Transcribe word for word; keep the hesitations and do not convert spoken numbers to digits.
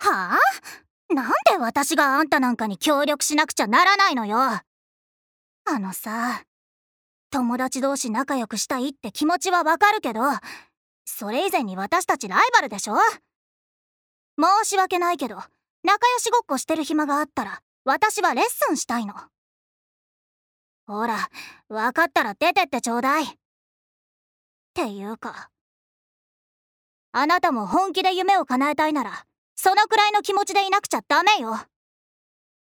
はあ？なんで私があんたなんかに協力しなくちゃならないのよ。あのさ、友達同士仲良くしたいって気持ちはわかるけど、それ以前に私たちライバルでしょ？申し訳ないけど、仲良しごっこしてる暇があったら、私はレッスンしたいの。ほら、わかったら出てってちょうだい。っていうか、あなたも本気で夢を叶えたいなら、そのくらいの気持ちでいなくちゃダメよ。